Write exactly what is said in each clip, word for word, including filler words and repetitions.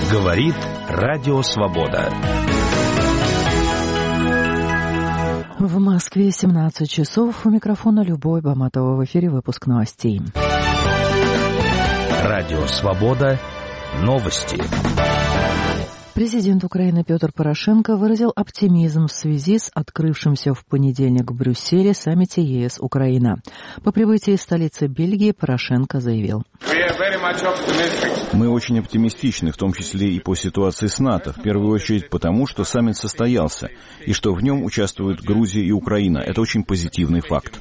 Говорит Радио Свобода. В Москве семнадцать часов. У микрофона Любовь Баматова. В эфире выпуск новостей. Радио Свобода. Новости. Президент Украины Петр Порошенко выразил оптимизм в связи с открывшимся в понедельник в Брюсселе саммите ЕС-Украина. По прибытии из столицы Бельгии Порошенко заявил: Мы очень оптимистичны, в том числе и по ситуации с НАТО, в первую очередь потому, что саммит состоялся, и что в нем участвуют Грузия и Украина. Это очень позитивный факт.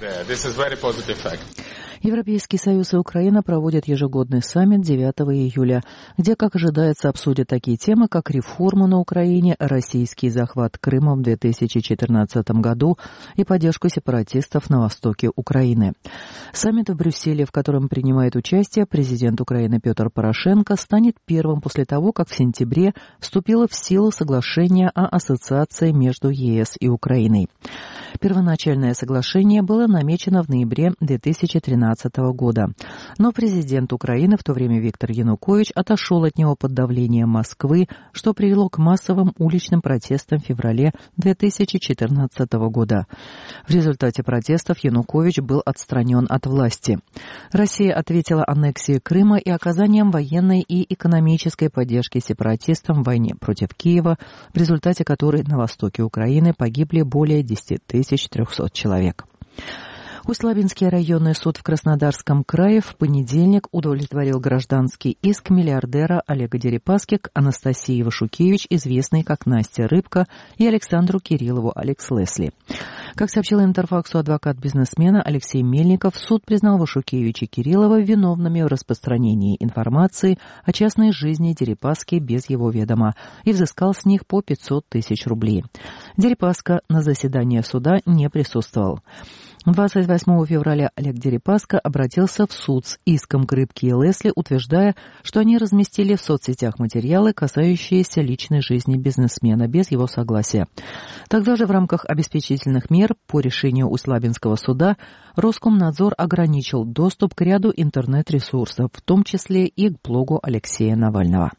Европейский Союз и Украина проводят ежегодный саммит девятого июля, где, как ожидается, обсудят такие темы, как реформу на Украине, российский захват Крыма в две тысячи четырнадцатом году и поддержку сепаратистов на востоке Украины. Саммит в Брюсселе, в котором принимает участие президент Украины Петр Порошенко, станет первым после того, как в сентябре вступило в силу соглашение о ассоциации между ЕС и Украиной. Первоначальное соглашение было намечено в ноябре две тысячи тринадцатого года, но президент Украины, в то время Виктор Янукович, отошел от него под давлением Москвы, что привело к массовым уличным протестам в феврале две тысячи четырнадцатого года. В результате протестов Янукович был отстранен от власти. Россия ответила аннексией Крыма и оказанием военной и экономической поддержки сепаратистам в войне против Киева, в результате которой на востоке Украины погибли более десяти тысяч трехсот человек. Усть-Лабинский районный суд в Краснодарском крае в понедельник удовлетворил гражданский иск миллиардера Олега Дерипаски к Анастасии Вашукевич, известной как Настя Рыбка, и Александру Кириллову Алекс Лесли. Как сообщил Интерфаксу адвокат бизнесмена Алексей Мельников, суд признал Вашукевич и Кириллова виновными в распространении информации о частной жизни Дерипаски без его ведома и взыскал с них по пятьсот тысяч рублей. Дерипаска на заседании суда не присутствовал. двадцать восьмого февраля Олег Дерипаска обратился в суд с иском к Рыбке и Лесли, утверждая, что они разместили в соцсетях материалы, касающиеся личной жизни бизнесмена, без его согласия. Тогда же в рамках обеспечительных мер по решению Усть-Лабинского суда Роскомнадзор ограничил доступ к ряду интернет-ресурсов, в том числе и к блогу Алексея Навального.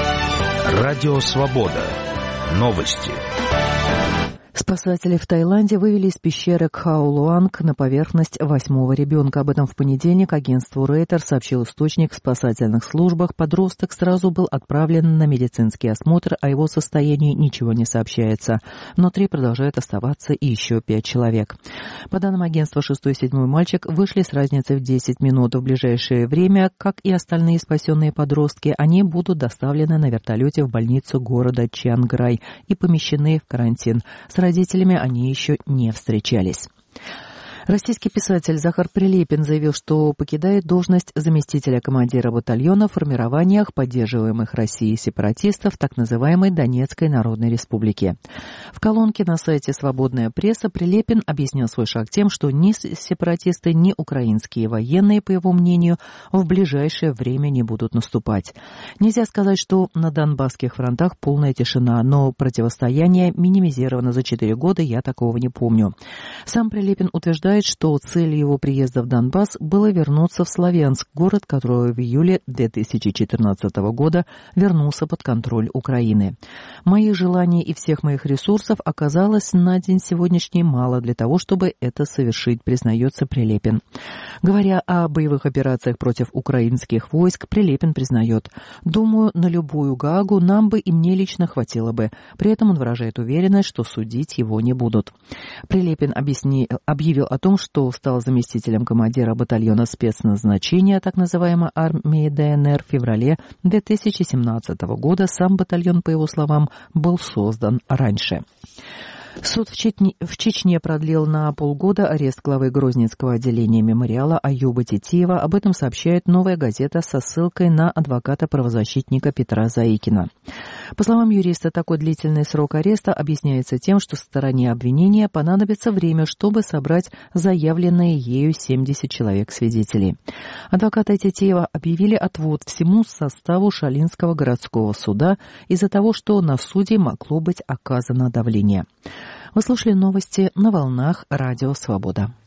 Радио Свобода. Новости. Спасатели в Таиланде вывели из пещеры Кхаолуанг на поверхность восьмого ребенка. Об этом в понедельник агентству Рейтер сообщил источник в спасательных службах. Подросток сразу был отправлен на медицинский осмотр, о его состоянии ничего не сообщается. Внутри продолжают оставаться и еще пять человек. По данным агентства, шестой и седьмой мальчик вышли с разницей в десять минут. В ближайшее время, как и остальные спасенные подростки, они будут доставлены на вертолете в больницу города Чанграй и помещены в карантин. С родителями они еще не встречались. Российский писатель Захар Прилепин заявил, что покидает должность заместителя командира батальона в формированиях, поддерживаемых Россией сепаратистов в так называемой Донецкой Народной Республике. В колонке на сайте «Свободная пресса» Прилепин объяснил свой шаг тем, что ни сепаратисты, ни украинские военные, по его мнению, в ближайшее время не будут наступать. Нельзя сказать, что на Донбасских фронтах полная тишина, но противостояние минимизировано за четыре года, я такого не помню. Сам Прилепин утверждает, что целью его приезда в Донбасс было вернуться в Славянск, город, который в июле две тысячи четырнадцатого года вернулся под контроль Украины. Моих желаний и всех моих ресурсов оказалось на день сегодняшний мало для того, чтобы это совершить, признается Прилепин. Говоря о боевых операциях против украинских войск, Прилепин признает: «Думаю, на любую Гаагу нам бы и мне лично хватило бы». При этом он выражает уверенность, что судить его не будут. Прилепин объясни... объявил о том, что стал заместителем командира батальона спецназначения так называемой армии ДНР в феврале две тысячи семнадцатого года. Сам батальон, по его словам, был создан раньше. Суд в Чечне, в Чечне продлил на полгода арест главы Грозненского отделения мемориала Аюба Титиева. Об этом сообщает «Новая газета» со ссылкой на адвоката-правозащитника Петра Заикина. По словам юриста, такой длительный срок ареста объясняется тем, что стороне обвинения понадобится время, чтобы собрать заявленные ею семьдесят человек свидетелей. Адвоката Титиева объявили отвод всему составу Шалинского городского суда из-за того, что на суде могло быть оказано давление. Вы слушали новости на волнах Радио Свобода.